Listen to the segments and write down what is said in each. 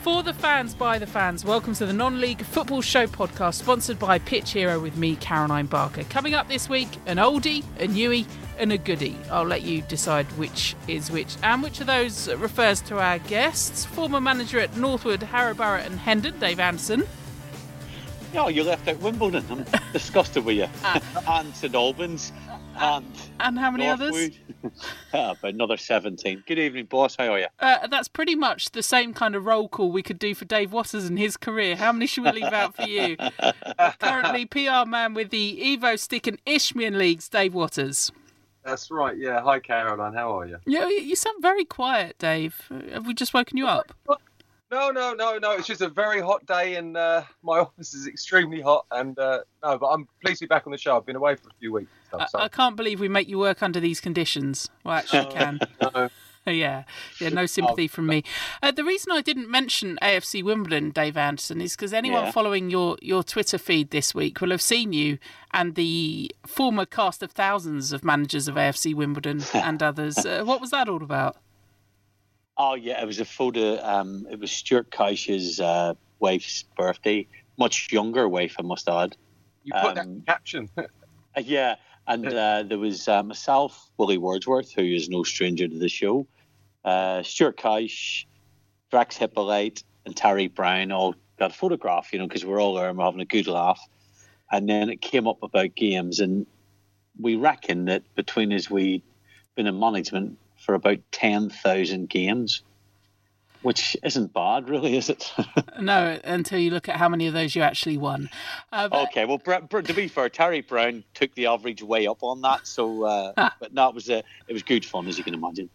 For the fans, by the fans, welcome to the Non-League Football Show podcast, sponsored by Pitch Hero with me, Caroline Barker. Coming up this week, an oldie, a newie and a goodie. I'll let you decide which is which. And which of those refers to our guests. Former manager at Northwood, Harrow Borough and Hendon, Dave Anderson. Yeah, you left out Wimbledon. I'm disgusted with you. And St Albans. And how many Northwood. others? About another 17. Good evening, boss. How are you? That's pretty much the same kind of roll call we could do for Dave Waters and his career. How many should we leave out for you? Currently PR man with the Evo Stick and Isthmian Leagues, Dave Waters. That's right, yeah. Hi, Caroline. How are you? Yeah, you sound very quiet, Dave. Have we just woken you up? No. It's just a very hot day, and my office is extremely hot. And but I'm pleased to be back on the show. I've been away for a few weeks. I can't believe we make you work under these conditions. Well, actually, can. No. Yeah, no sympathy from me. The reason I didn't mention AFC Wimbledon, Dave Anderson, is because anyone following your Twitter feed this week will have seen you and the former cast of thousands of managers of AFC Wimbledon and others. What was that all about? Oh, yeah, it was a photo. It was Stuart Cuysh's wife's birthday. Much younger wife, I must add. You put that in caption. Yeah, and there was myself, Willie Wordsworth, who is no stranger to the show, Stuart Cuysh, Drax Hippolyte, and Terry Brown all got a photograph, because we're all there and we're having a good laugh. And then it came up about games, and we reckon that between us, we'd been in management for about 10,000 games, which isn't bad, really, is it? No, until you look at how many of those you actually won. Okay, well, to be fair, Terry Brown took the average way up on that, so but no, it was good fun, as you can imagine.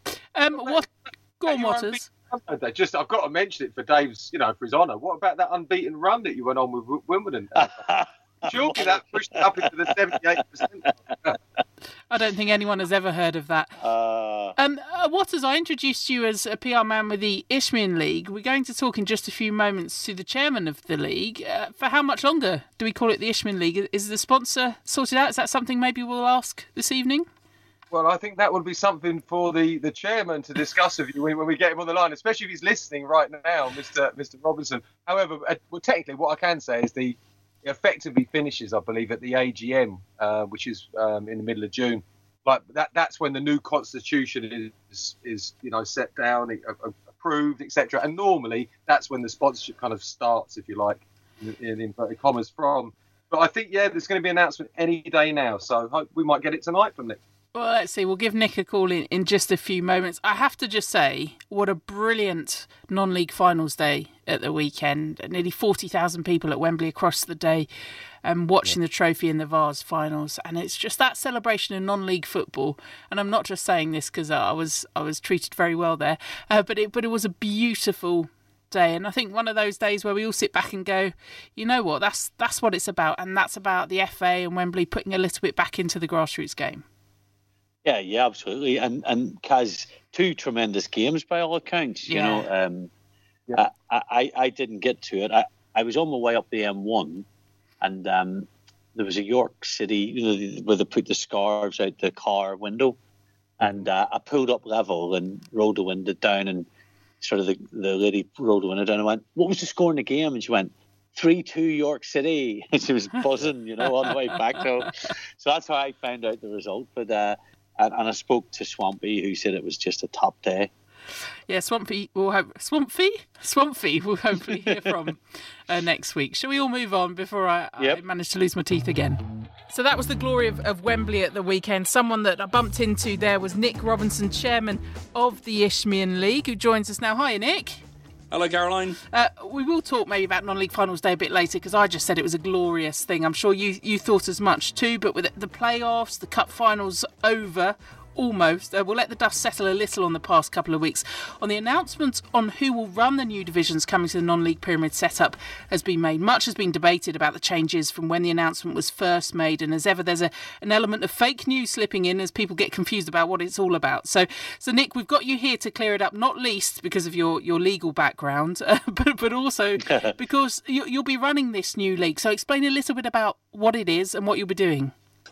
Go on, Waters. I've got to mention it for Dave's, for his honour. What about that unbeaten run that you went on with Wimbledon? Surely that pushed it up into the 78%. I don't think anyone has ever heard of that. Waters, I introduced you as a PR man with the Isthmian League. We're going to talk in just a few moments to the chairman of the league. For how much longer do we call it the Isthmian League? Is the sponsor sorted out? Is that something maybe we'll ask this evening? Well, I think that would be something for the chairman to discuss with you when we get him on the line, especially if he's listening right now, Mr. Robinson. However, technically what I can say is it effectively finishes, I believe, at the AGM, which is in the middle of June. But that's when the new constitution is set down, approved, etc. And normally that's when the sponsorship kind of starts, if you like, in inverted commas from. But I think, there's going to be an announcement any day now. So hope we might get it tonight from Nick. Well, let's see. We'll give Nick a call in just a few moments. I have to just say, what a brilliant non-league finals day at the weekend. Nearly 40,000 people at Wembley across the day watching the trophy in the Vase finals. And it's just that celebration in non-league football. And I'm not just saying this because I was treated very well there, but it was a beautiful day. And I think one of those days where we all sit back and go, you know what, that's what it's about. And that's about the FA and Wembley putting a little bit back into the grassroots game. Yeah, absolutely. And Kaz, two tremendous games by all accounts. I didn't get to it. I was on my way up the M1, and there was a York City, where they put the scarves out the car window, and I pulled up level and rolled the window down, and sort of the lady rolled the window down and went, "What was the score in the game?" And she went, 3-2 York City. And she was buzzing, on the way back. So that's how I found out the result. But and I spoke to Swampy, who said it was just a top day. Yeah, Swampy we'll hopefully hear from next week. Shall we all move on before I manage to lose my teeth again? So that was the glory of Wembley at the weekend. Someone that I bumped into there was Nick Robinson, chairman of the Isthmian League, who joins us now. Hi, Nick. Hello, Caroline. We will talk maybe about non-league finals day a bit later, because I just said it was a glorious thing. I'm sure you thought as much too, but with the playoffs, the cup finals over, almost. We'll let the dust settle a little on the past couple of weeks. On the announcement on who will run the new divisions coming to the non-league pyramid setup has been made. Much has been debated about the changes from when the announcement was first made, and as ever there's an element of fake news slipping in as people get confused about what it's all about. So Nick, we've got you here to clear it up, not least because of your legal background, but also because you'll be running this new league. So explain a little bit about what it is and what you'll be doing.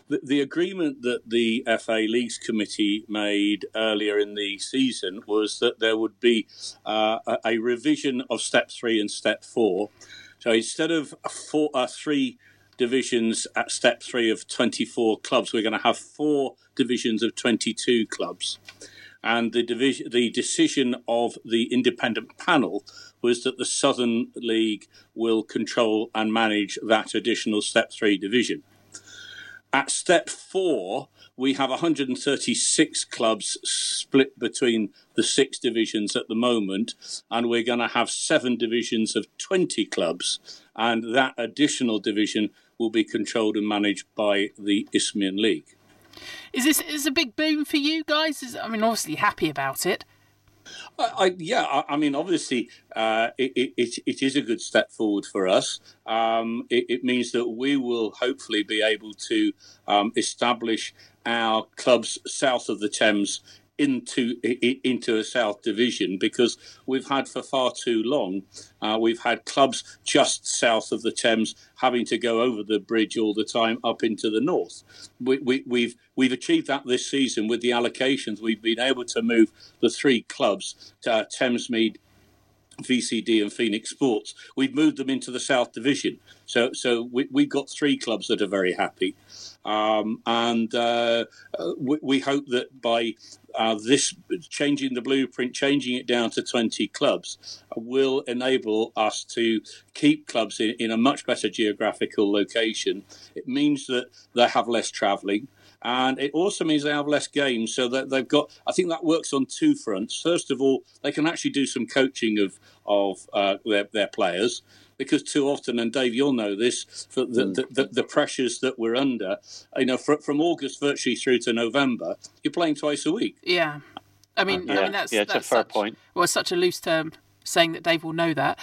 the agreement that the FA Leagues Committee made earlier in the season was that there would be a revision of Step 3 and Step 4. So instead of 3 divisions at Step 3 of 24 clubs, we're going to have 4 divisions of 22 clubs. And the decision of the independent panel was that the Southern League will control and manage that additional Step 3 division. At Step 4, we have 136 clubs split between the 6 divisions at the moment, and we're going to have 7 divisions of 20 clubs, and that additional division will be controlled and managed by the Isthmian League. Is this a big boom for you guys? Obviously happy about it. Obviously, it is a good step forward for us. It means that we will hopefully be able to establish our clubs south of the Thames into a South Division, because we've had for far too long, we've had clubs just south of the Thames having to go over the bridge all the time up into the north. We've achieved that this season with the allocations. We've been able to move the 3 clubs to Thamesmead, VCD and Phoenix Sports. We've moved them into the South Division. So we've got 3 clubs that are very happy. We hope that by this changing the blueprint, changing it down to 20 clubs, will enable us to keep clubs in a much better geographical location. It means that they have less travelling. And it also means they have less games, so that they've got. I think that works on 2 fronts. First of all, they can actually do some coaching of their players, because too often, and Dave, you'll know this, for the pressures that we're under. From August virtually through to November, you're playing twice a week. Yeah, that's a fair point. Well, it's such a loose term saying that Dave will know that.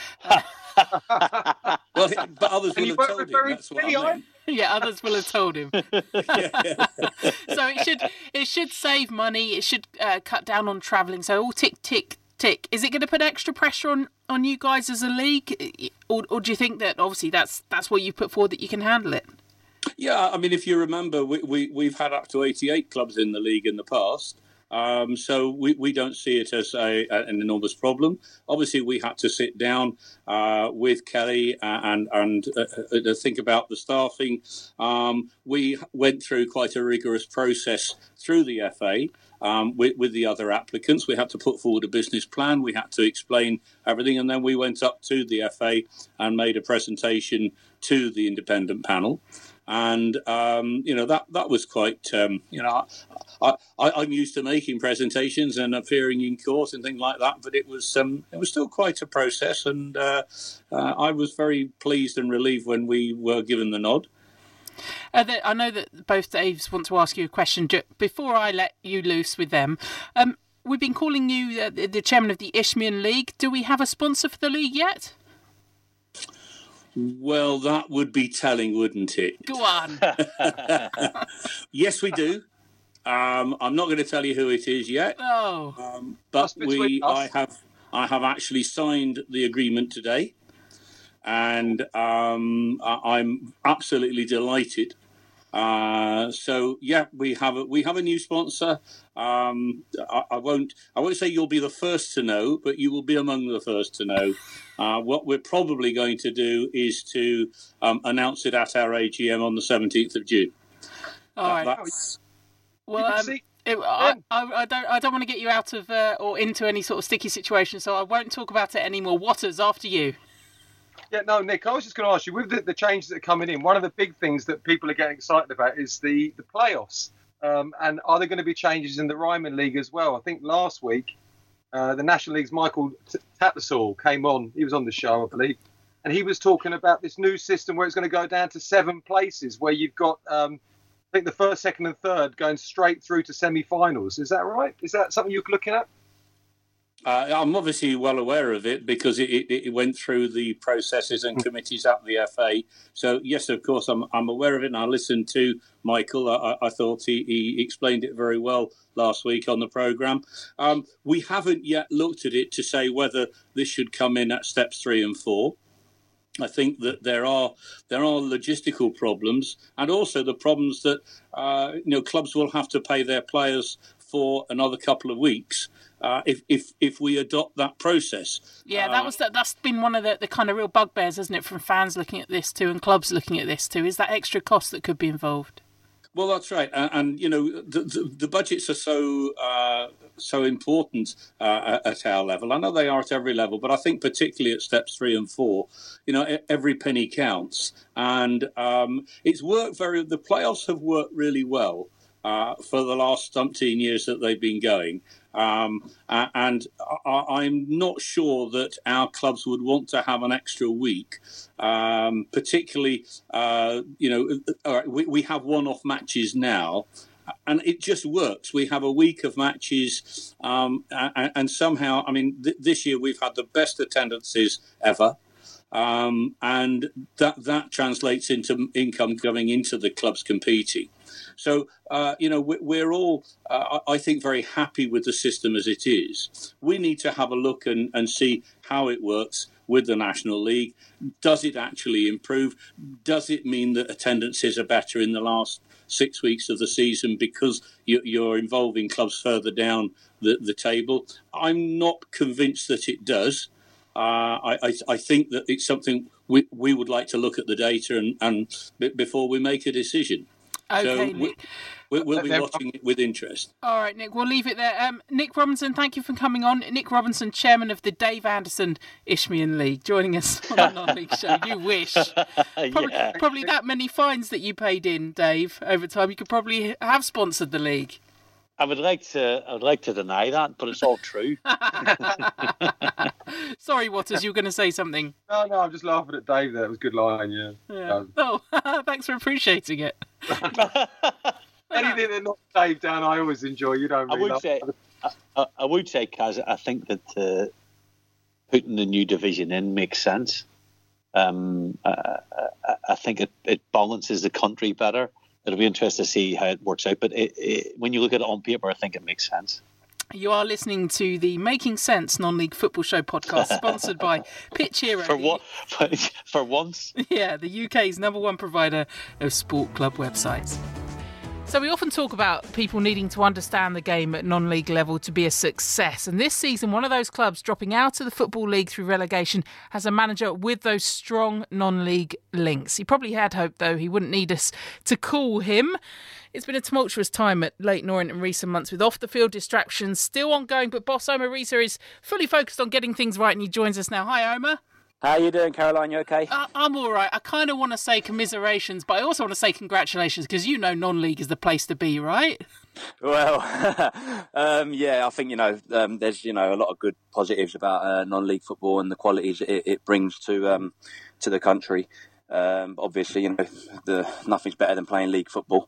Well, but others will have told him. That's what I meant. Yeah, others will have told him. So it should save money. It should cut down on travelling. So all tick, tick, tick. Is it going to put extra pressure on you guys as a league, or do you think that obviously that's what you put forward, that you can handle it? Yeah, if you remember, we've had up to 88 clubs in the league in the past. So we don't see it as an enormous problem. Obviously, we had to sit down with Kelly and think about the staffing. We went through quite a rigorous process through the FA with the other applicants. We had to put forward a business plan. We had to explain everything, and then we went up to the FA and made a presentation to the independent panel. And that was quite. I'm used to making presentations and appearing in court and things like that, but it was still quite a process, and I was very pleased and relieved when we were given the nod. I know that both Daves want to ask you a question. Before I let you loose with them, we've been calling you the chairman of the Isthmian League. Do we have a sponsor for the league yet? Well, that would be telling, wouldn't it? Go on. Yes, we do. I'm not going to tell you who it is yet. Oh. But I have actually signed the agreement today, and I'm absolutely delighted. So yeah, we have a new sponsor. I won't say you'll be the first to know, but you will be among the first to know. What we're probably going to do is to announce it at our AGM on the 17th of June. All right. Well, I don't want to get you out of or into any sort of sticky situation, so I won't talk about it anymore. Waters, after you. Yeah, no, Nick, I was just going to ask you, with the changes that are coming in, one of the big things that people are getting excited about is the playoffs. And are there going to be changes in the Ryman League as well? I think last week, the National League's Michael Tattersall came on. He was on the show, I believe. And he was talking about this new system where it's going to go down to 7 places, where you've got, I think, the first, second and third going straight through to semi-finals. Is that right? Is that something you're looking at? I'm obviously well aware of it because it went through the processes and committees at the FA. So, yes, of course, I'm aware of it, and I listened to Michael. I thought he explained it very well last week on the programme. We haven't yet looked at it to say whether this should come in at steps 3 and 4. I think that there are logistical problems, and also the problems that clubs will have to pay their players for another couple of weeks if we adopt that process. Yeah, that's been one of the kind of real bugbears, isn't it, from fans looking at this too and clubs looking at this too, is that extra cost that could be involved. Well, that's right, and the budgets are so important at our level. I know they are at every level, but I think particularly at steps 3 and 4, every penny counts, and it's worked the playoffs have worked really well for the last umpteen years that they've been going. And I'm not sure that our clubs would want to have an extra week, particularly, we have one-off matches now, and it just works. We have a week of matches, and somehow, this year we've had the best attendances ever. And that translates into income going into the clubs competing. So, we're all, I think, very happy with the system as it is. We need to have a look and see how it works with the National League. Does it actually improve? Does it mean that attendances are better in the last 6 weeks of the season because you're involving clubs further down the table? I'm not convinced that it does. I think that it's something we would like to look at the data and before we make a decision. Okay, so Nick. We'll be watching it with interest. All right, Nick, we'll leave it there. Nick Robinson, thank you for coming on. Nick Robinson, chairman of the Dave Anderson Isthmian League, joining us on the non-league show. You wish. Probably that many fines that you paid in, Dave, over time. You could probably have sponsored the league. I would like to deny that, but it's all true. Sorry, Waters, you were going to say something. No, I'm just laughing at Dave there. It was a good line, yeah. Oh, thanks for appreciating it. Anything that knocks Dave down, I always enjoy. You don't really I would say, Kaz, I think that putting the new division in makes sense. I think it balances the country better. It'll be interesting to see how it works out. But when you look at it on paper, I think it makes sense. You are listening to the Making Sense Non-League Football Show podcast, sponsored by Pitch Hero. For once? Yeah, the UK's #1 provider of sport club websites. So we often talk about people needing to understand the game at non-league level to be a success. And this season, one of those clubs dropping out of the Football League through relegation has a manager with those strong non-league links. He probably had hoped, though, he wouldn't need us to call him. It's been a tumultuous time at Leyton Orient in recent months with off-the-field distractions still ongoing. But boss Omar Risa is fully focused on getting things right and he joins us now. Hi, Omar. How you doing, Caroline? You okay? I'm all right. I kind of want to say commiserations, but I also want to say congratulations because non-league is the place to be, right? Well, I think, there's, a lot of good positives about non-league football and the qualities it brings to the country. Obviously, nothing's better than playing league football.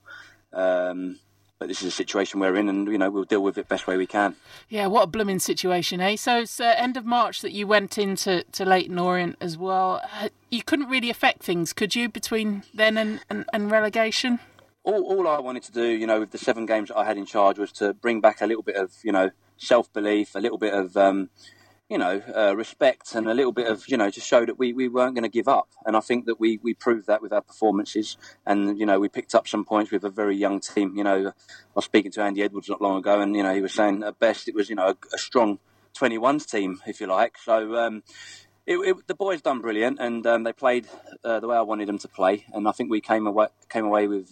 But this is a situation we're in and, we'll deal with it best way we can. Yeah, what a blooming situation, eh? So it's end of March that you went into Leyton Orient as well. You couldn't really affect things, could you, between then and relegation? All I wanted to do, with the 7 games that I had in charge was to bring back a little bit of, self-belief, a little bit of, respect and a little bit of, just show that we weren't going to give up. And I think that we proved that with our performances. And, we picked up some points with a very young team. I was speaking to Andy Edwards not long ago and, he was saying at best it was, a strong 21s team, if you like. So the boys done brilliant and they played the way I wanted them to play. And I think we came away with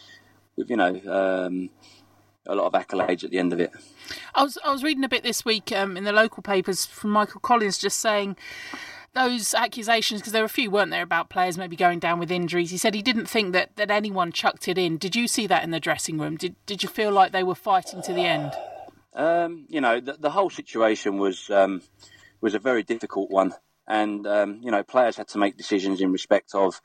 a lot of accolades at the end of it. I was reading a bit this week in the local papers from Michael Collins just saying those accusations, because there were a few, weren't there, about players maybe going down with injuries. He said he didn't think that anyone chucked it in. Did you see that in the dressing room? Did you feel like they were fighting to the end? The whole situation was a very difficult one. And, players had to make decisions in respect of,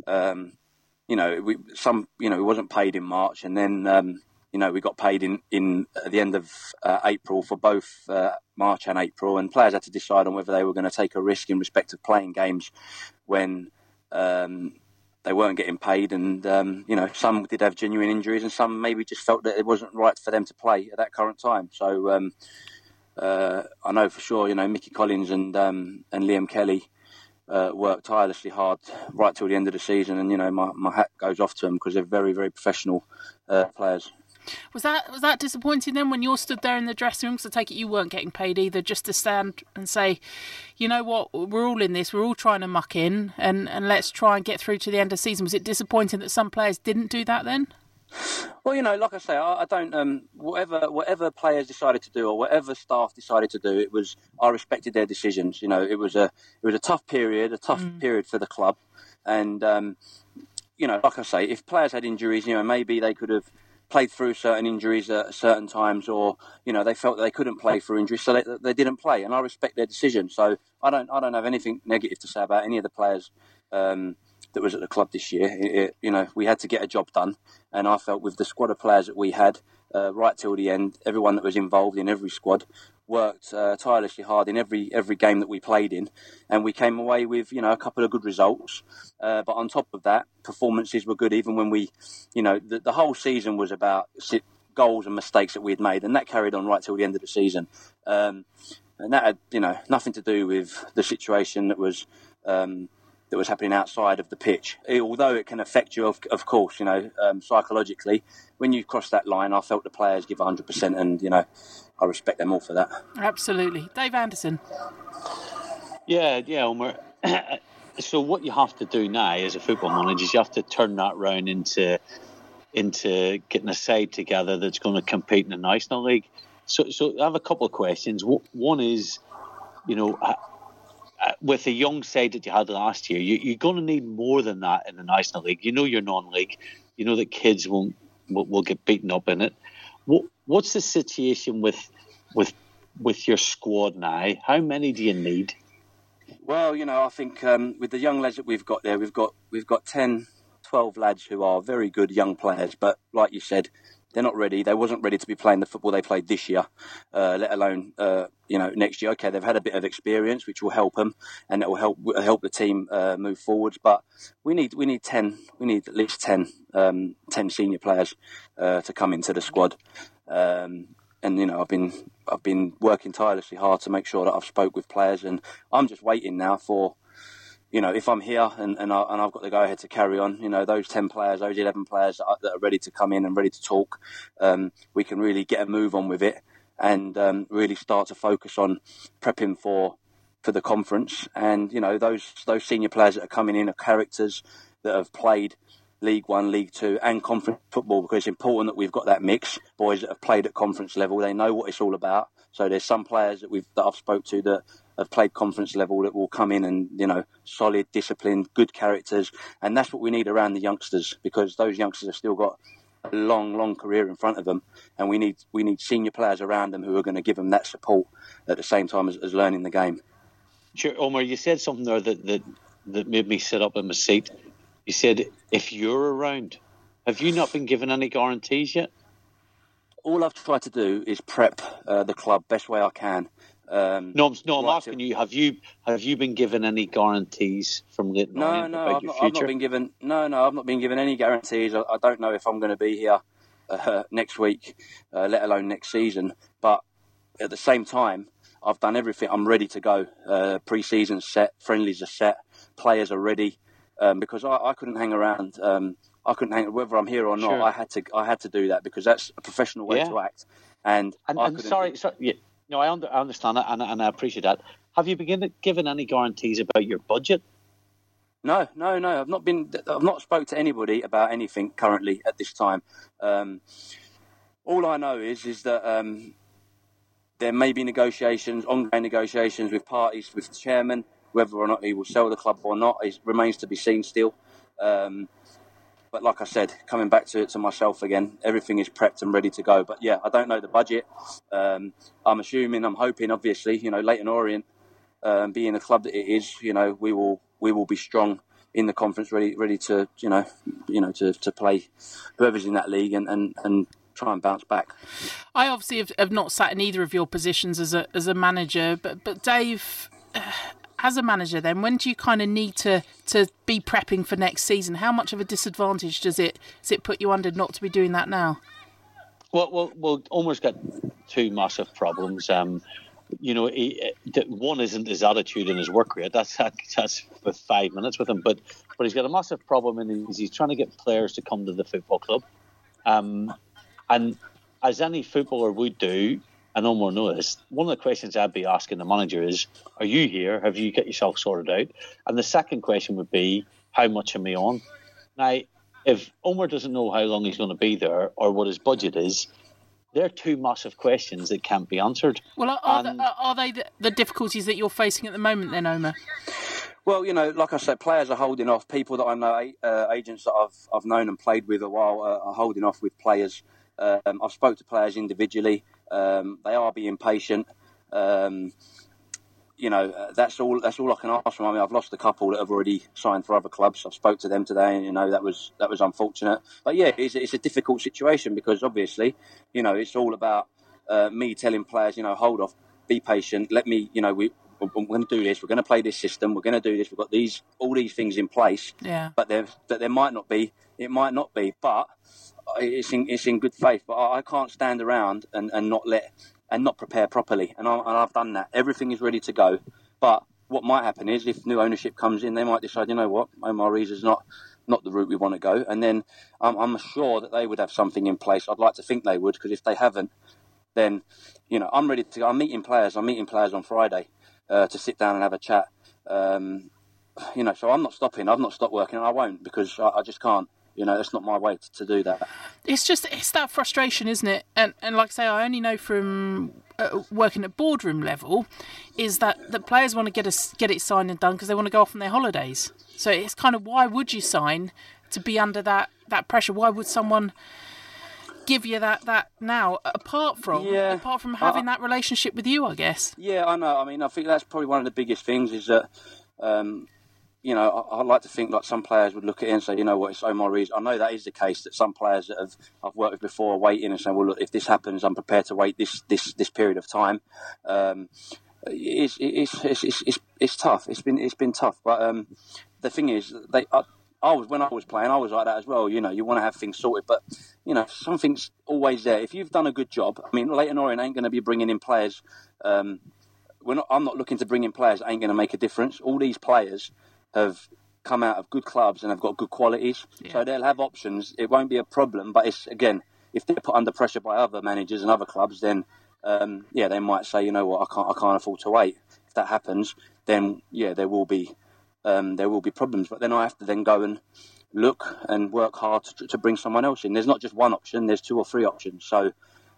we wasn't paid in March and then... we got paid in at the end of April for both March and April, and players had to decide on whether they were going to take a risk in respect of playing games when they weren't getting paid. And, some did have genuine injuries and some maybe just felt that it wasn't right for them to play at that current time. So I know for sure, Mickey Collins and Liam Kelly worked tirelessly hard right till the end of the season, and my hat goes off to them because they're very, very professional players. Was that disappointing then when you're stood there in the dressing room? Because I take it you weren't getting paid either, just to stand and say, you know what, we're all in this, we're all trying to muck in, and let's try and get through to the end of the season. Was it disappointing that some players didn't do that then? Well, like I say, I don't. Whatever players decided to do, or whatever staff decided to do, I respected their decisions. It was a tough period, period for the club, and like I say, if players had injuries, maybe they could have played through certain injuries at certain times, or they felt they couldn't play through injuries, so they didn't play, and I respect their decision. So I don't have anything negative to say about any of the players that was at the club this year. We had to get a job done, and I felt with the squad of players that we had right till the end, everyone that was involved in every squad worked tirelessly hard in every game that we played in, and we came away with a couple of good results. But on top of that, performances were good even when we, the whole season was about goals and mistakes that we had made, and that carried on right till the end of the season. And that had nothing to do with the situation that was happening outside of the pitch. Although it can affect you, of course, psychologically. When you cross that line, I felt the players give 100%, and I respect them all for that. Absolutely. Dave Anderson. Yeah, Omar. So what you have to do now as a football manager is you have to turn that round into getting a side together that's going to compete in the National League. So I have a couple of questions. One is, with the young side that you had last year, you're going to need more than that in the National League. You're non-league. You know that kids will get beaten up in it. What's the situation with your squad now? How many do you need? Well, I think with the young lads that we've got there, we've got 10, 12 lads who are very good young players, but like you said, they're not ready. They wasn't ready to be playing the football they played this year, let alone next year. Okay, they've had a bit of experience, which will help them, and it will help the team move forwards. But we need 10. We need at least 10 senior players to come into the squad. And I've been working tirelessly hard to make sure that I've spoke with players, and I'm just waiting now for. If I'm here and I've got the go-ahead to carry on, those 10 players, those 11 players that are ready to come in and ready to talk, we can really get a move on with it and really start to focus on prepping for the conference. And, those senior players that are coming in are characters that have played League One, League Two and conference football, because it's important that we've got that mix. Boys that have played at conference level, they know what it's all about. So there's some players that I've spoke to that have played conference level that will come in and, solid, disciplined, good characters. And that's what we need around the youngsters, because those youngsters have still got a long, long career in front of them. And we need senior players around them who are going to give them that support at the same time as learning the game. Sure, Omar, you said something there that made me sit up in my seat. You said, if you're around, have you not been given any guarantees yet? All I've tried to do is prep the club best way I can. I'm asking you. Have you been given any guarantees from Leighton Orient about your future? I've not been given any guarantees. I don't know if I'm going to be here next week, let alone next season. But at the same time, I've done everything. I'm ready to go. Pre-season's set, friendlies are set, players are ready. Because I couldn't hang around. I couldn't hang whether I'm here or not. Sure. I had to do that because that's a professional way to act. And sorry. Yeah. No, I understand that, and I appreciate that. Have you been given any guarantees about your budget? No. I've not spoke to anybody about anything currently at this time. All I know is that there may be ongoing negotiations with parties, with the chairman. Whether or not he will sell the club or not, it remains to be seen still. But like I said, coming back to myself again, everything is prepped and ready to go. But yeah, I don't know the budget. I'm hoping, obviously, Leighton Orient, being the club that it is, we will be strong in the conference, ready to to play whoever's in that league and try and bounce back. I obviously have not sat in either of your positions as a manager, but Dave. As a manager, then, when do you kind of need to be prepping for next season? How much of a disadvantage does it put you under not to be doing that now? Well, Omar's got two massive problems. one isn't his attitude and his work rate. That's for 5 minutes with him. But he's got a massive problem, and he's trying to get players to come to the football club. And as any footballer would do, and no more notice, one of the questions I'd be asking the manager is, are you here? Have you got yourself sorted out? And the second question would be, how much am I on? Now, if Omar doesn't know how long he's going to be there or what his budget is, they're two massive questions that can't be answered. Well, are they the difficulties that you're facing at the moment then, Omar? Well, like I said, players are holding off. People that I know, agents that I've known and played with a while are holding off with players. I've spoke to players individually. They are being patient. That's all I can ask them. I mean, I've lost a couple that have already signed for other clubs. I spoke to them today, and that was unfortunate. But yeah, it's a difficult situation because obviously, it's all about me telling players, hold off, be patient. Let me, we're going to do this. We're going to play this system. We're going to do this. We've got all these things in place. Yeah. But there might not be. It might not be. But it's in good faith. But I can't stand around and not prepare properly. And I've done that. Everything is ready to go. But what might happen is if new ownership comes in, they might decide, Omar Riza's not the route we want to go. And then I'm sure that they would have something in place. I'd like to think they would, because if they haven't, then, I'm ready to go. I'm meeting players on Friday to sit down and have a chat. So I'm not stopping. I've not stopped working, and I won't, because I just can't. It's not my way to do that. It's that frustration, isn't it? And like I say, I only know from working at boardroom level is that the players want to get it signed and done because they want to go off on their holidays. So it's kind of, why would you sign to be under that pressure? Why would someone give you that now, apart from having that relationship with you, I guess? Yeah, I know. I mean, I think that's probably one of the biggest things is that... I'd like to think like some players would look at it and say, it's Omar Riza. I know that is the case, that some players that I've worked with before are waiting and saying, well, look, if this happens, I'm prepared to wait this period of time. It's tough. It's been tough. But the thing is, when I was playing, I was like that as well. You want to have things sorted, but something's always there. If you've done a good job, I mean, Leyton Orient ain't going to be bringing in players. I'm not looking to bring in players that ain't going to make a difference. All these players have come out of good clubs and have got good qualities, so they'll have options. It won't be a problem, but it's, again, if they're put under pressure by other managers and other clubs, then they might say, what, I can't afford to wait. If that happens, then there will be problems. But then I have to then go and look and work hard to bring someone else in. There's not just one option; there's 2 or 3 options. So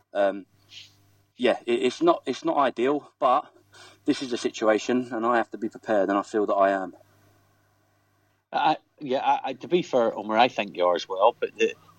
it's not ideal, but this is the situation, and I have to be prepared, and I feel that I am. To be fair, Omar, I think you are as well. But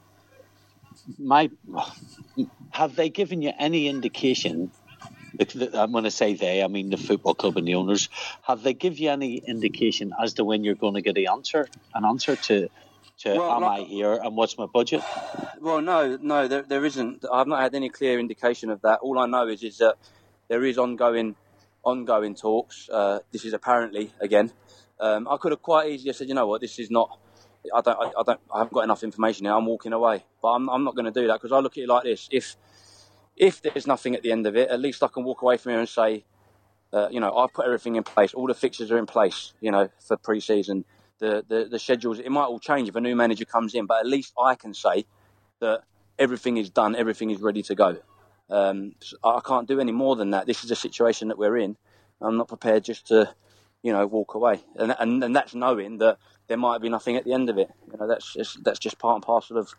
have they given you any indication? I'm going to say they. I mean the football club and the owners. Have they give you any indication as to when you're going to get an answer to am I here and what's my budget? Well, no, there isn't. I've not had any clear indication of that. All I know is that there is ongoing talks. This is apparently again. I could have quite easily said, this is not. I haven't got enough information here. I'm walking away, but I'm not going to do that, because I look at it like this: if there's nothing at the end of it, at least I can walk away from here and say, I've put everything in place. All the fixtures are in place. For pre-season, the schedules. It might all change if a new manager comes in, but at least I can say that everything is done. Everything is ready to go. So I can't do any more than that. This is the situation that we're in. I'm not prepared just to. Walk away, and that's knowing that there might be nothing at the end of it. That's just part and parcel of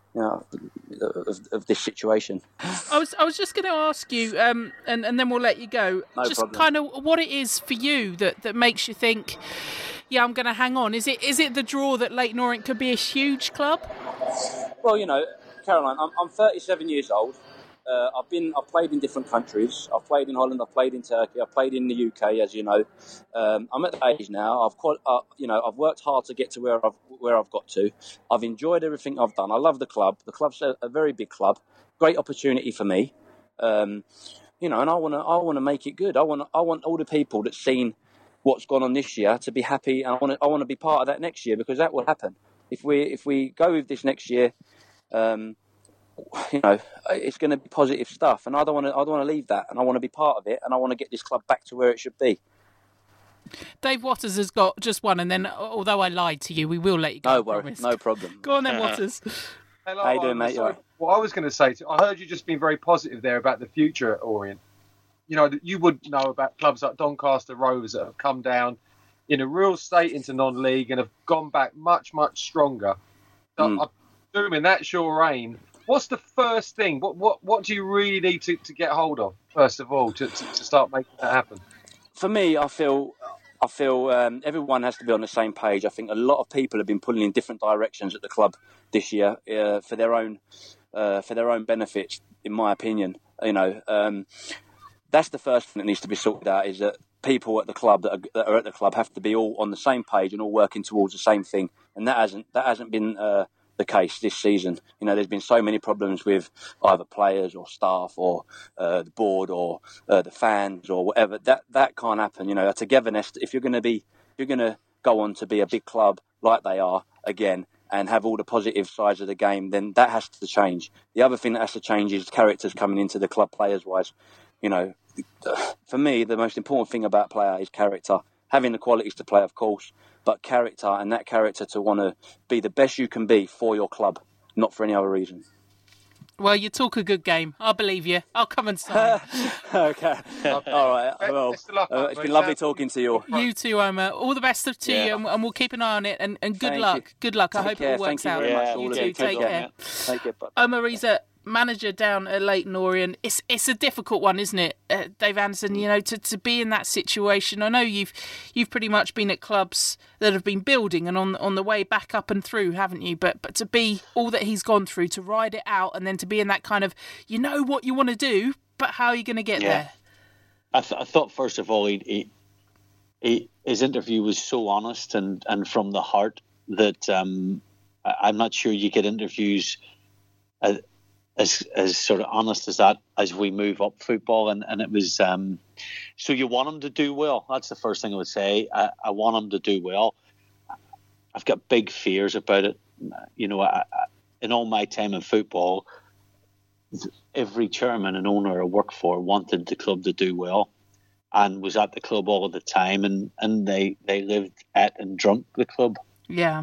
of this situation. I was just going to ask you, and then we'll let you go. No just problem. Kind of what it is for you that makes you think, I'm going to hang on. Is it the draw that Leyton Orient could be a huge club? Well, Caroline, I'm 37 years old. I've played in different countries. I've played in Holland. I've played in Turkey. I've played in the UK, as you know. I'm at the age now. I've worked hard to get to where I've got to. I've enjoyed everything I've done. I love the club. The club's a very big club. Great opportunity for me. And I want to make it good. I want all the people that's seen what's gone on this year to be happy, and I want to be part of that next year, because that will happen if we go with this next year. it's going to be positive stuff, and I don't want to leave that, and I want to be part of it, and I want to get this club back to where it should be. Dave Waters has got just one, and then, although I lied to you, we will let you go. No worries, no problem. Go on then, Waters. Hello, how you doing, mate? What I was going to say, I heard you just being very positive there about the future, Orient. You would know about clubs like Doncaster Rovers that have come down in a real state into non-league and have gone back much, much stronger. So I'm assuming that's your aim. What's the first thing? What do you really need to get hold of, first of all, to start making that happen? For me, I feel everyone has to be on the same page. I think a lot of people have been pulling in different directions at the club this year for their own benefits, in my opinion. That's the first thing that needs to be sorted out, is that people at the club that are at the club have to be all on the same page and all working towards the same thing. And that hasn't been the case this season. There's been so many problems with either players or staff or the board or the fans or whatever. That can't happen. A togetherness. If you're going to go on to be a big club like they are again and have all the positive sides of the game, then that has to change. The other thing that has to change is characters coming into the club, players wise. For me, the most important thing about a player is character. Having the qualities to play, of course, but character, and that character to want to be the best you can be for your club, not for any other reason. Well, you talk a good game. I believe you. I'll come and sign. Okay. All right. Well, it's been lovely talking to you. You too, Omar. All the best to you, and we'll keep an eye on it. And good luck. Good luck. I hope it all works out. You too. Take care. Take care. Omar Reza, manager down at Leyton Orient. It's a difficult one, isn't it, Dave Anderson? To be in that situation. I know you've pretty much been at clubs that have been building and on the way back up and through, haven't you? But to be all that he's gone through, to ride it out, and then to be in that kind of, what you want to do, but how are you going to get there? I thought first of all, his interview was so honest and from the heart that I'm not sure you get interviews as sort of honest as that as we move up football, and it was so you want him to do well. That's the first thing I would say. I want him to do well. I've got big fears about it. In all my time in football, every chairman and owner I worked for wanted the club to do well and was at the club all the time, and they lived at and drunk the club. Yeah.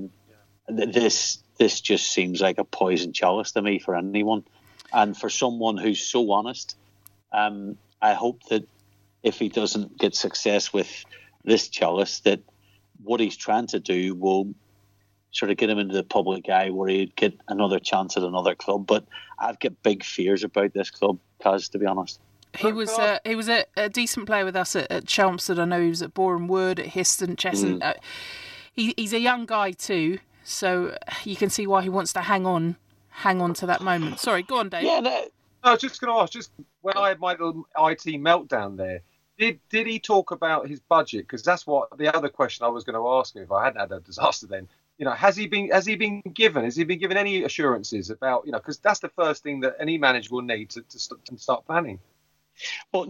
This just seems like a poison chalice to me for anyone. And for someone who's so honest, I hope that if he doesn't get success with this chalice, that what he's trying to do will sort of get him into the public eye where he'd get another chance at another club. But I've got big fears about this club, Kaz, to be honest. He was a decent player with us at Chelmsford. I know he was at Boreham Wood, at Histon, Cheshunt. He's a young guy too. So you can see why he wants to hang on to that moment. Sorry, go on, Dave. Yeah, no, I was just going to ask, just when I had my little IT meltdown there, did he talk about his budget? Because that's what the other question I was going to ask him if I hadn't had a disaster then. Has he been given any assurances about, because that's the first thing that any manager will need to start planning. Well,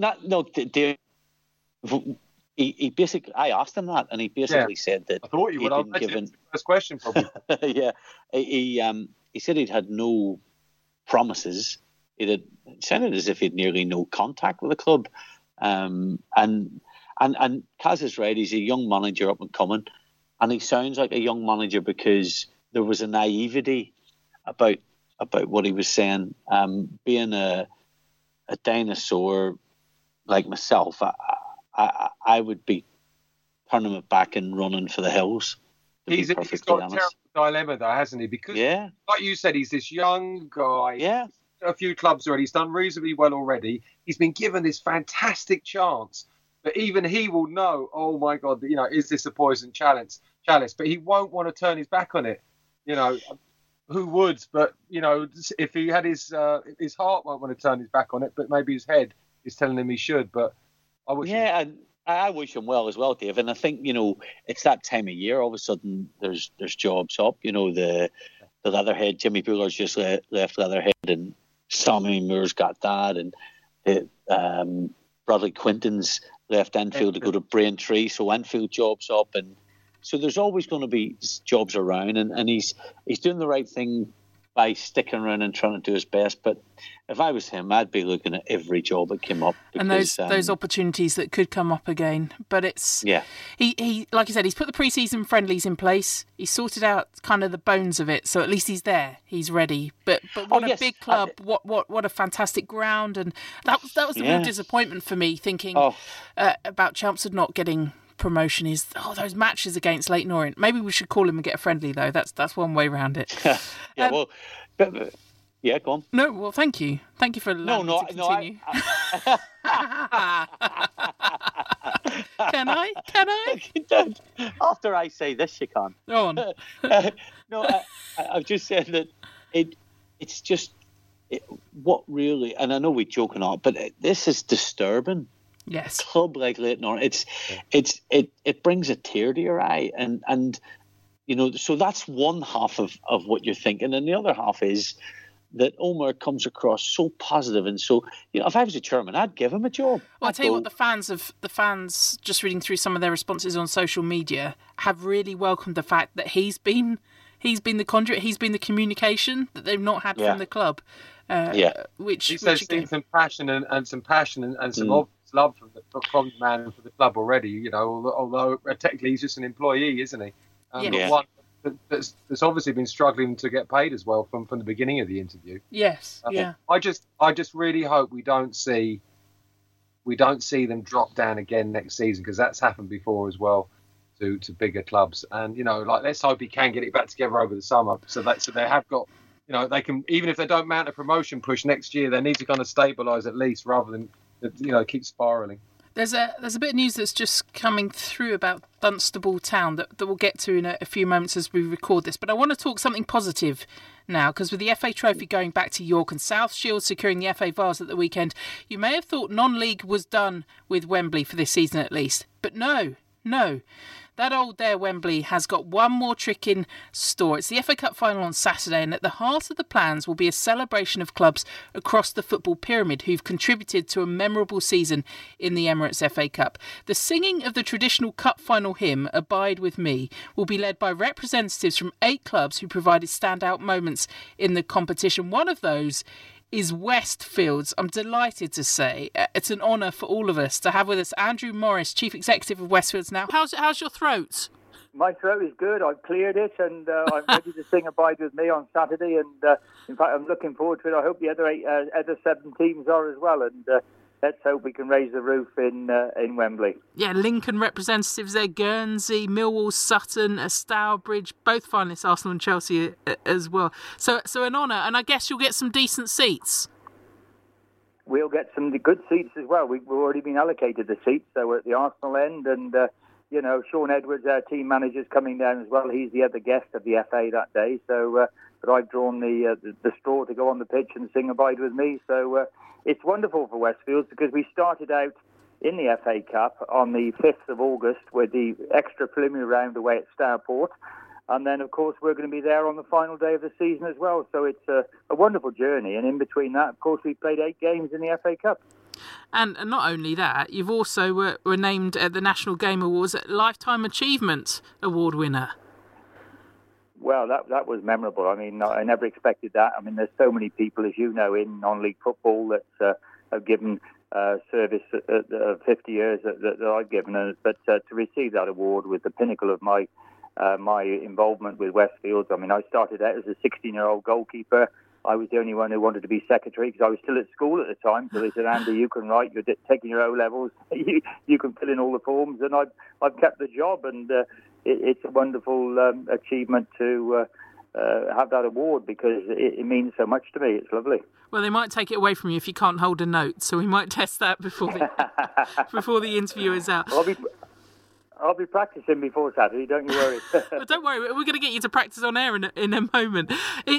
He basically, I asked him that, and he basically said that I thought you would. I'll given the first question, probably. Yeah, he said he'd had no promises. It sounded as if he'd nearly no contact with the club. And Kaz is right. He's a young manager up and coming, and he sounds like a young manager because there was a naivety about what he was saying. Being a dinosaur like myself, I would be turning my back and running for the hills. He's got a terrible dilemma, though, hasn't he? Because, like you said, he's this young guy. Yeah. A few clubs already. He's done reasonably well already. He's been given this fantastic chance. But even he will know, oh, my God, is this a poison chalice? But he won't want to turn his back on it. Who would? But, if he had his heart won't want to turn his back on it, but maybe his head is telling him he should. But I wish I wish him well as well, Dave. And I think, it's that time of year. All of a sudden, there's jobs up. The Leatherhead, Jimmy Buller's just left Leatherhead, and Sammy Moore's got that, and Bradley Quinton's left Enfield to go to Braintree, so Enfield jobs up, and so there's always going to be jobs around, and he's doing the right thing by sticking around and trying to do his best. But if I was him, I'd be looking at every job that came up. Because, and those opportunities that could come up again. But it's yeah. He like you said, he's put the pre-season friendlies in place. He's sorted out kind of the bones of it, so at least he's there. He's ready. But what a big club! What a fantastic ground, and that was the real disappointment for me. Thinking about Chelmsford not getting promotion is those matches against Leyton Orient. Maybe we should call him and get a friendly though. That's one way around it. Go on. No, well, thank you for allowing me to continue. Can I? After I say this, you can't. Go on. I'm just saying that it's just what really, and I know we joke and all, but this is disturbing. Yes. Club like Leyton Orient, it brings a tear to your eye, and so that's one half of what you're thinking, and the other half is that Omar comes across so positive, and so if I was a chairman, I'd give him a job. Well, I'll tell you what, the fans, just reading through some of their responses on social media, have really welcomed the fact that he's been the conduit, he's been the communication that they've not had from the club. Which he says some passion and some obvious love from the man and for the club already. Although technically he's just an employee, isn't he? One that's obviously been struggling to get paid as well from the beginning of the interview. Yes, I just really hope we don't see them drop down again next season, because that's happened before as well to bigger clubs. And let's hope he can get it back together over the summer, so they have got. They can, even if they don't mount a promotion push next year, they need to kind of stabilise at least, rather than keep spiralling. There's a bit of news that's just coming through about Dunstable Town that we'll get to in a few moments as we record this. But I want to talk something positive now, because with the FA Trophy going back to York and South Shields securing the FA Vase at the weekend, you may have thought non-league was done with Wembley for this season at least. But no. That old there Wembley has got one more trick in store. It's the FA Cup final on Saturday, and at the heart of the plans will be a celebration of clubs across the football pyramid who've contributed to a memorable season in the Emirates FA Cup. The singing of the traditional cup final hymn, Abide With Me, will be led by representatives from 8 clubs who provided standout moments in the competition. One of those is Westfields. I'm delighted to say it's an honour for all of us to have with us Andrew Morris, Chief Executive of Westfields now. How's your throat? My throat is good. I've cleared it, and I'm ready to sing Abide With Me on Saturday. And in fact, I'm looking forward to it. I hope the other 7 teams are as well. And let's hope we can raise the roof in Wembley. Yeah, Lincoln representatives there, Guernsey, Millwall, Sutton, Stourbridge, both finalists, Arsenal and Chelsea as well. So an honour, and I guess you'll get some decent seats. We'll get some good seats as well. We've already been allocated the seats, so we're at the Arsenal end, and Sean Edwards, our team manager, is coming down as well. He's the other guest of the FA that day, so but I've drawn the straw to go on the pitch and sing Abide With Me. So it's wonderful for Westfields, because we started out in the FA Cup on the 5th of August with the extra preliminary round away at Stourport. And then, of course, we're going to be there on the final day of the season as well. So it's a wonderful journey. And in between that, of course, we played 8 games in the FA Cup. And not only that, you've also were named at the National Game Awards Lifetime Achievement Award winner. Well, that was memorable. I mean, I never expected that. I mean, there's so many people, as you know, in non-league football that have given service 50 years that I've given. But to receive that award was the pinnacle of my involvement with Westfields. I mean, I started out as a 16-year-old goalkeeper. I was the only one who wanted to be secretary, because I was still at school at the time. So they said, Andy, you can write. You're taking your O-levels. you can fill in all the forms. And I've kept the job. And it's a wonderful achievement to have that award, because it means so much to me. It's lovely. Well, they might take it away from you if you can't hold a note. So we might test that before the interview is out. I'll be practicing before Saturday, don't you worry. Well, don't worry, we're going to get you to practice on air in a moment.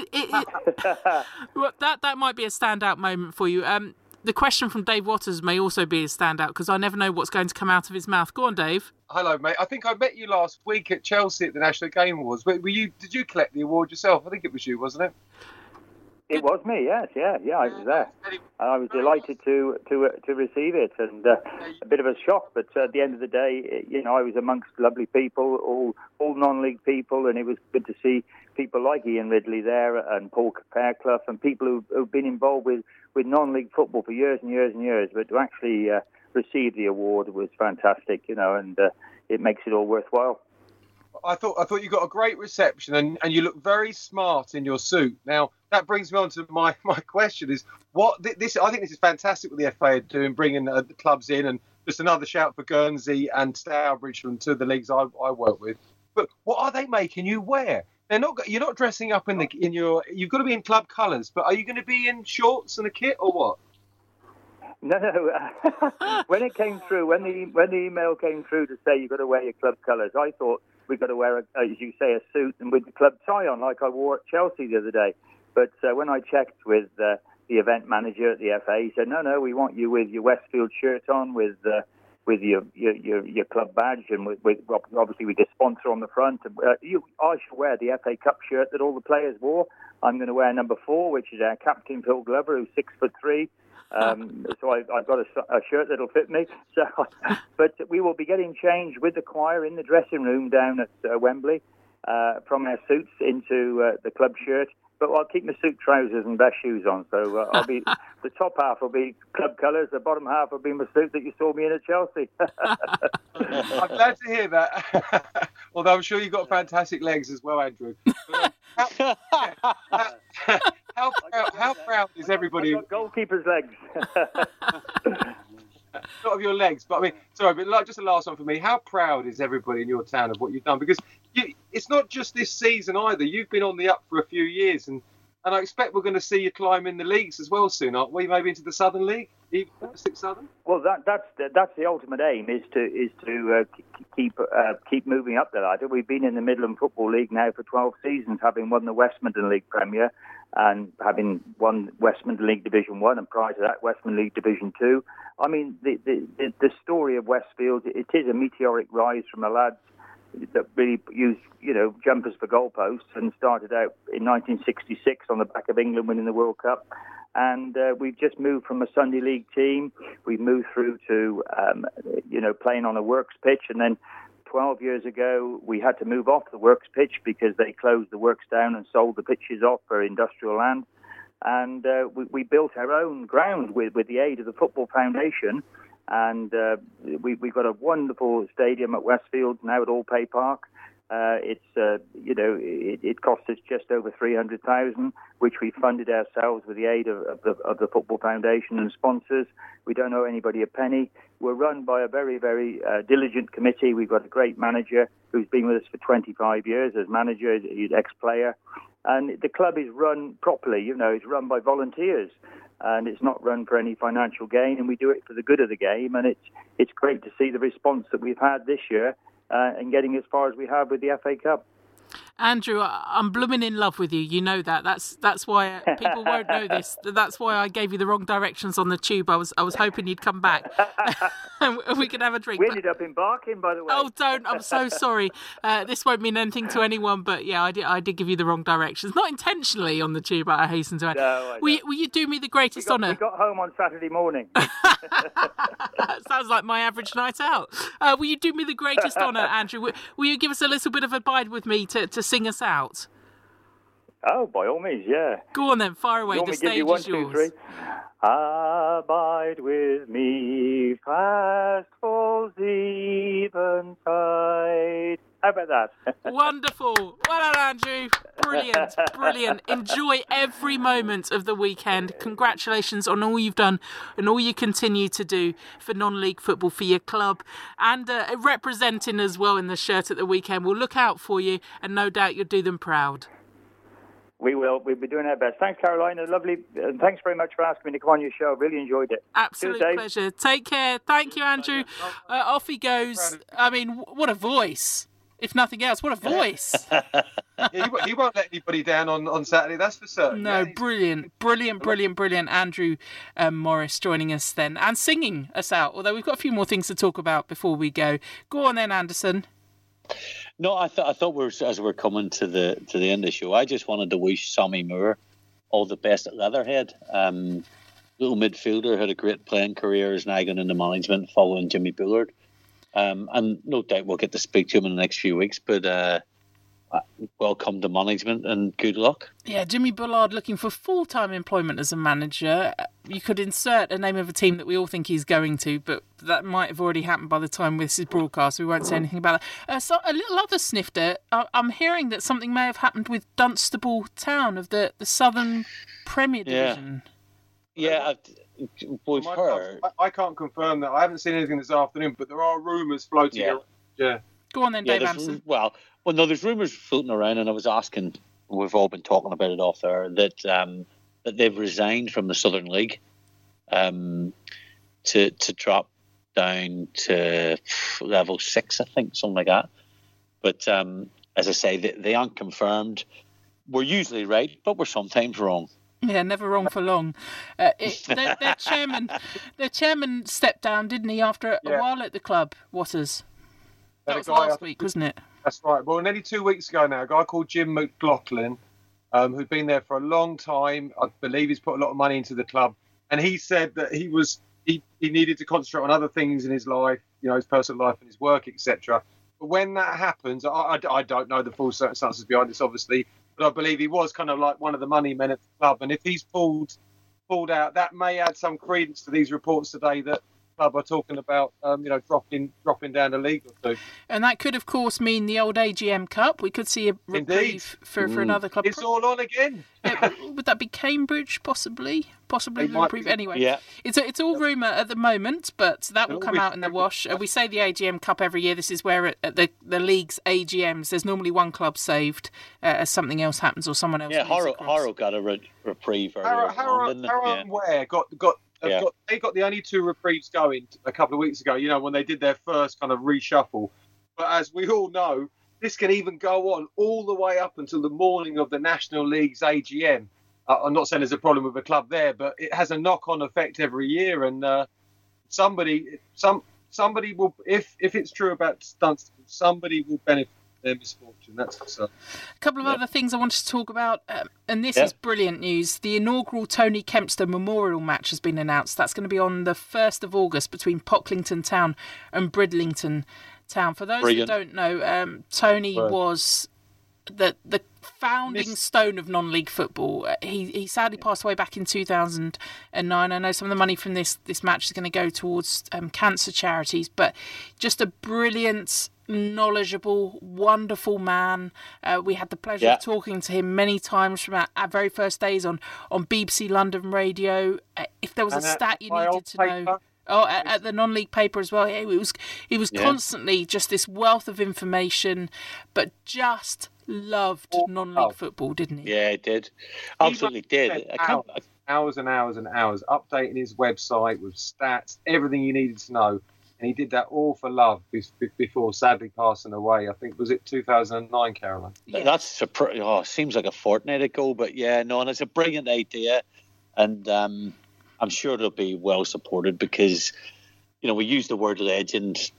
Well, that might be a standout moment for you. The question from Dave Waters may also be a standout, because I never know what's going to come out of his mouth. Go on, Dave. Hello, mate. I think I met you last week at Chelsea at the National Game Awards. Did you collect the award yourself? I think it was you, wasn't it? It was me, yes, yeah, I was there. And I was delighted to receive it, and a bit of a shock, but at the end of the day, I was amongst lovely people, all non-league people, and it was good to see people like Ian Ridley there, and Paul Fairclough, and people who've been involved with non-league football for years and years and years, but to actually receive the award was fantastic, and it makes it all worthwhile. I thought you got a great reception, and you look very smart in your suit. Now that brings me on to my question: is this? I think this is fantastic what the FA are doing, bringing the clubs in, and just another shout for Guernsey and Stourbridge from two of the leagues I work with. But what are they making you wear? You're not dressing up in your. You've got to be in club colours, but are you going to be in shorts and a kit or what? No. When it came through, when the email came through to say you've got to wear your club colours, I thought we've got to wear, as you say, a suit and with the club tie on, like I wore at Chelsea the other day. But when I checked with the event manager at the FA, he said, no, we want you with your Westfield shirt on, with your club badge, and with obviously with the sponsor on the front. I should wear the FA Cup shirt that all the players wore. I'm going to wear number 4, which is our captain Phil Glover, who's 6'3". So I've got a shirt that'll fit me. So, but we will be getting changed with the choir in the dressing room down at Wembley from our suits into the club shirt. But I'll keep my suit trousers and best shoes on. So I'll be the top half will be club colours. The bottom half will be my suit that you saw me in at Chelsea. I'm glad to hear that. Although I'm sure you've got fantastic legs as well, Andrew. How proud is everybody? I've got goalkeeper's legs. Not of your legs, but I mean, sorry, but just the last one for me. How proud is everybody in your town of what you've done? Because it's not just this season either. You've been on the up for a few years, and I expect we're going to see you climb in the leagues as well soon, aren't we? Maybe into the Southern League, even Domestic Southern. Well, that's the ultimate aim is to keep moving up the ladder. We've been in the Midland Football League now for 12 seasons, having won the West Midland League Premier and having won West Midland League Division 1, and prior to that, West Midland League Division 2. I mean, the story of Westfield, it is a meteoric rise from the lads that really used, jumpers for goalposts and started out in 1966 on the back of England winning the World Cup. And we've just moved from a Sunday League team. We've moved through to, playing on a works pitch. And then 12 years ago, we had to move off the works pitch because they closed the works down and sold the pitches off for industrial land. And we built our own ground with the aid of the Football Foundation. And we've got a wonderful stadium at Westfield, now at Allpay Park. It cost us just over $300,000, which we funded ourselves with the aid of the Football Foundation and sponsors. We don't owe anybody a penny. We're run by a very, very diligent committee. We've got a great manager who's been with us for 25 years as manager. He's ex-player. And the club is run properly. It's run by volunteers. And it's not run for any financial gain, and we do it for the good of the game. And it's great to see the response that we've had this year and getting as far as we have with the FA Cup. Andrew, I'm blooming in love with you. You know that. That's why people won't know this. That's why I gave you the wrong directions on the tube. I was hoping you'd come back and we could have a drink. We ended up in Barking, by the way. Oh, don't! I'm so sorry. This won't mean anything to anyone, but yeah, I did give you the wrong directions, not intentionally on the tube. I hasten to add. No, will you do me the greatest honour? We got home on Saturday morning. Sounds like my average night out. Will you do me the greatest honour, Andrew? Will you give us a little bit of Abide With Me to sing us out? Oh, by all means, yeah. Go on then, fire away. The stage is yours. 1, 2, 3. Abide with me, fast falls eventide. How about that? Wonderful. Well done, Andrew. Brilliant. Enjoy every moment of the weekend. Congratulations on all you've done and all you continue to do for non-league football for your club, and representing as well in the shirt at the weekend. We'll look out for you, and no doubt you'll do them proud. We will. We'll be doing our best. Thanks, Caroline. Lovely. And thanks very much for asking me to come on your show. Really enjoyed it. Absolute pleasure. Take care. Thank you, Andrew. Off he goes. I mean, what a voice. If nothing else, what a voice. He won't let anybody down on Saturday, that's for certain. No, brilliant. Andrew Morris joining us then and singing us out, although we've got a few more things to talk about before we go. Go on then, Anderson. No, I thought as we're coming to the end of the show, I just wanted to wish Sammy Moore all the best at Leatherhead. Little midfielder, had a great playing career, is now going into management following Jimmy Bullard. And no doubt we'll get to speak to him in the next few weeks, but welcome to management and good luck. Yeah, Jimmy Bullard looking for full-time employment as a manager. You could insert a name of a team that we all think he's going to, but that might have already happened by the time this is broadcast. We won't say anything about that. So a little other snifter. I'm hearing that something may have happened with Dunstable Town of the Southern Premier Division. Yeah, we've heard. I can't confirm that. I haven't seen anything this afternoon, but there are rumours floating around. Yeah. Go on then, Dave Anderson. Well, no, there's rumours floating around, and I was asking, we've all been talking about it off there, that they've resigned from the Southern League to drop down to level 6, I think, something like that. But as I say, they aren't confirmed. We're usually right, but we're sometimes wrong. Yeah, never wrong for long. Their chairman stepped down, didn't he, after a while at the club, Waters? That was last week, wasn't it? That's right. Well, nearly 2 weeks ago now, a guy called Jim McLaughlin, who'd been there for a long time. I believe he's put a lot of money into the club. And he said that he needed to concentrate on other things in his life, his personal life and his work, etc. But when that happens, I don't know the full circumstances behind this, obviously, but I believe he was kind of like one of the money men at the club. And if he's pulled out, that may add some credence to these reports today that club are talking about, dropping down a league or two. And that could, of course, mean the old AGM Cup. We could see a reprieve for another club. It's all on again. Would that be Cambridge, possibly? Possibly the reprieve. Anyway, yeah. It's all rumour at the moment, but that will come out in the wash. We say the AGM Cup every year. This is where at the league's AGMs, there's normally one club saved as something else happens or someone else. Yeah, Harrow got a reprieve earlier. Harrow Ware they got the only 2 reprieves going a couple of weeks ago, when they did their first kind of reshuffle. But as we all know, this can even go on all the way up until the morning of the National League's AGM. I'm not saying there's a problem with the club there, but it has a knock-on effect every year. And somebody will, if it's true about Dunstable, somebody will benefit their misfortune. That's for certain. A couple of other things I wanted to talk about, and this is brilliant news. The inaugural Tony Kempster Memorial match has been announced. That's going to be on the 1st of August between Pocklington Town and Bridlington Town. For those that don't know, Tony was the founding stone of non-league football. He sadly passed away back in 2009. I know some of the money from this match is going to go towards cancer charities, but just a brilliant, knowledgeable, wonderful man. We had the pleasure of talking to him many times from our very first days on BBC London Radio. If there was a stat you needed to know... Oh, at the non-league paper as well. Yeah, he was constantly just this wealth of information, but just loved non-league football, didn't he? Yeah, he did. Absolutely did. Hours and hours and hours updating his website with stats, everything you needed to know. And he did that all for love before sadly passing away. I think, was it 2009, Caroline? Yeah. That's seems like a fortnight ago, but and it's a brilliant idea. And I'm sure it'll be well supported because, we use the word legend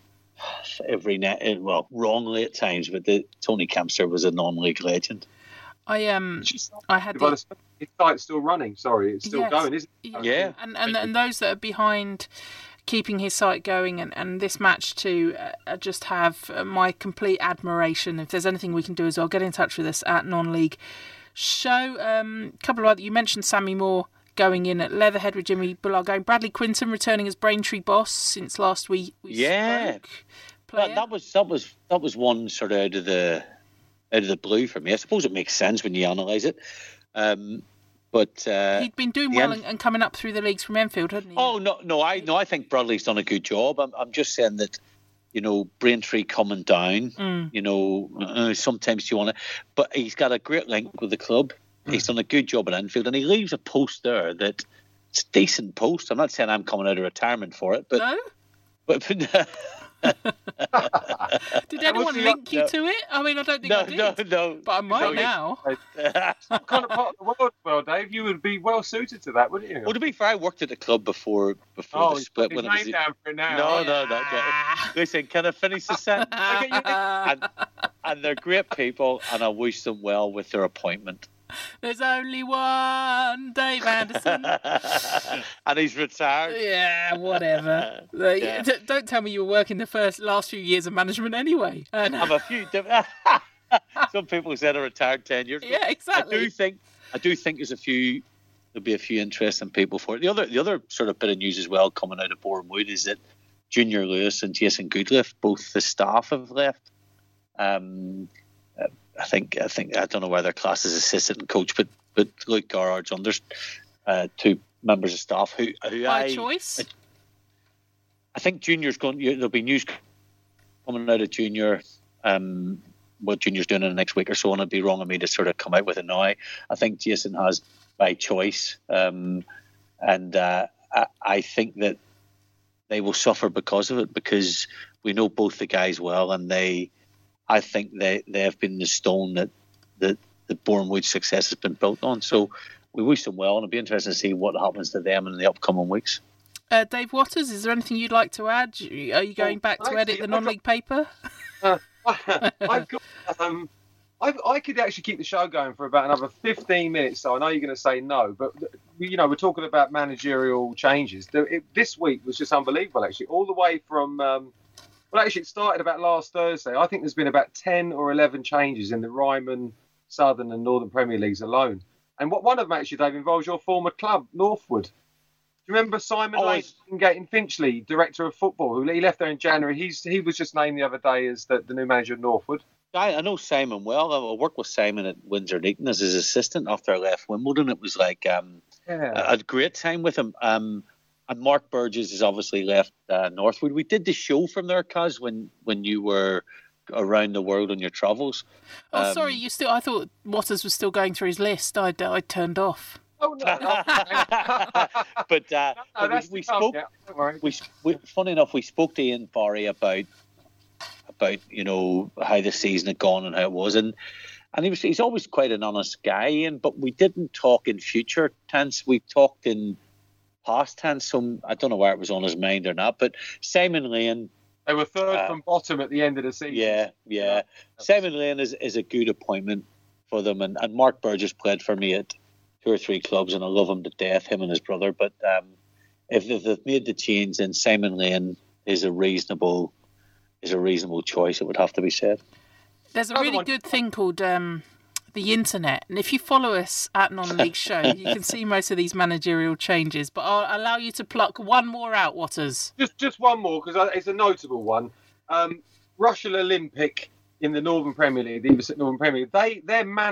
wrongly at times, but Tony Kempster was a non-league legend. I had his site's still running. Sorry, it's still going, isn't it? Yeah, and those that are behind keeping his site going and this match too, just have my complete admiration. If there's anything we can do as well, get in touch with us at Non-League Show. A couple of other, you mentioned Sammy Moore going in at Leatherhead with Jimmy Bullard going. Bradley Quinton returning as Braintree boss since last week. That was one sort of out of the blue for me. I suppose it makes sense when you analyse it. But he'd been doing well and coming up through the leagues from Enfield, hadn't he? Oh no! I think Bradley's done a good job. I'm just saying that, Braintree coming down. Sometimes you want to, but he's got a great link with the club. He's done a good job at Enfield, and he leaves a post there that's a decent post. I'm not saying I'm coming out of retirement for it, but no. But did anyone link you to it? I mean, I don't think I did. No. But I might now. What kind of part of the world, Dave? You would be well suited to that, wouldn't you? Well, to be fair, I worked at the club before the split. When it was down for it now. No. Listen, can I finish the sentence? And they're great people, and I wish them well with their appointment. There's only one Dave Anderson. And he's retired. Yeah, whatever. Yeah. Don't tell me you were working the last few years of management anyway. I'm a few. Some people said I retired 10 years ago. Yeah, exactly. I do think there'll be a few interesting people for it. The other sort of bit of news as well coming out of Bournemouth is that Junior Lewis and Jason Goodlift, both the staff, have left. I think I don't know whether they're classed as assistant coach, but Luke Garrard's under two members of staff who by choice. I think Junior's going. There'll be news coming out of Junior. What Junior's doing in the next week or so, and it'd be wrong of me to sort of come out with it now. I think Jason has by choice, and I think that they will suffer because of it, because we know both the guys well, and I think they have been the stone that the Bournemouth success has been built on. So we wish them well, and it'll be interesting to see what happens to them in the upcoming weeks. Dave Waters, is there anything you'd like to add? Are you going back to edit the non-league paper? I've got. I could actually keep the show going for about another 15 minutes. So I know you're going to say no, but we're talking about managerial changes. This week was just unbelievable. Actually, all the way from. It started about last Thursday. I think there's been about 10 or 11 changes in the Ryman, Southern, and Northern Premier Leagues alone. And one of them actually, Dave, involves your former club, Northwood. Do you remember Simon Lane in Finchley, director of football, who he left there in January? He was just named the other day as the new manager of Northwood. I know Simon well. I worked with Simon at Windsor and Eton as his assistant after I left Wimbledon. It was like a great time with him. And Mark Burgess has obviously left Northwood. We did the show from there, Kaz, when you were around the world on your travels. Sorry, I thought Waters was still going through his list. I turned off. Oh no! But we spoke. Funny enough, we spoke to Ian Barry about how the season had gone and how it was, and he's always quite an honest guy, Ian. But we didn't talk in future tense. We talked in past tense. So I don't know where it was on his mind or not. But Simon Lane. They were third from bottom at the end of the season. Yeah. Simon Lane is a good appointment for them, and Mark Burgess played for me at 2 or 3 clubs, and I love him to death, him and his brother. But if they've made the change, then Simon Lane is a reasonable choice. It would have to be said. There's a really good thing called the internet, and if you follow us at Non-League Show, you can see most of these managerial changes. But I'll allow you to pluck one more out, Waters. Just one more, because it's a notable one. Rushall Olympic in the Northern Premier League, the Everton Northern Premier League,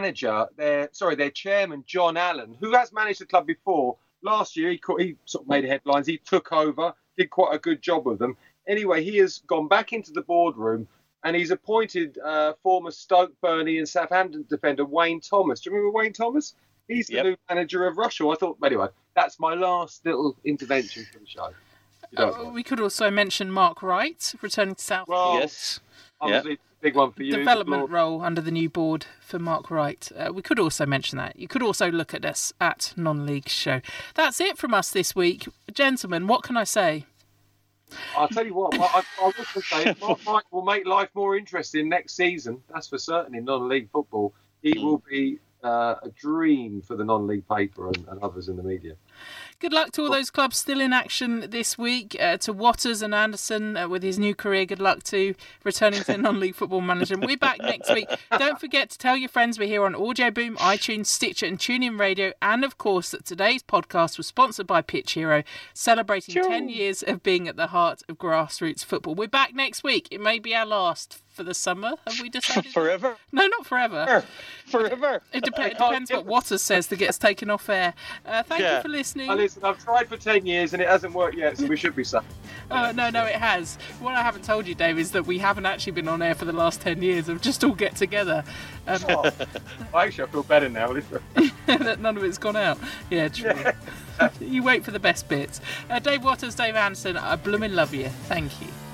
their chairman, John Allen, who has managed the club before. Last year, he sort of made headlines. He took over, did quite a good job with them. Anyway, he has gone back into the boardroom, and he's appointed former Stoke, Burnley and Southampton defender Wayne Thomas. Do you remember Wayne Thomas? He's the new manager of Rushall. I thought, anyway, that's my last little intervention for the show. We could also mention Mark Wright, returning to South. Well, yes. Obviously, big one for you. Development role under the new board for Mark Wright. We could also mention that. You could also look at us at Non-League Show. That's it from us this week. Gentlemen, what can I say? I'll tell you what, I was going to say, Mark will make life more interesting next season. That's for certain in non-league football. He will be a dream for the non-league paper and others in the media. Good luck to all those clubs still in action this week. To Waters and Anderson with his new career, good luck to returning to non-league football manager. We're back next week. Don't forget to tell your friends we're here on Audio Boom, iTunes, Stitcher and TuneIn Radio. And of course that today's podcast was sponsored by Pitch Hero, celebrating 10 years of being at the heart of grassroots football. We're back next week. It may be our last for the summer, have we decided? Forever? No, not forever. Forever. It depends what Waters says that gets taken off air. Thank you for listening. Listen, I've tried for 10 years and it hasn't worked yet, so we should be safe. No, it has. What I haven't told you, Dave, is that we haven't actually been on air for the last 10 years. We've just all get together. Actually, I feel better now. That none of it's gone out. Yeah, true. You wait for the best bits. Dave Waters, Dave Anderson, I bloomin' love you. Thank you.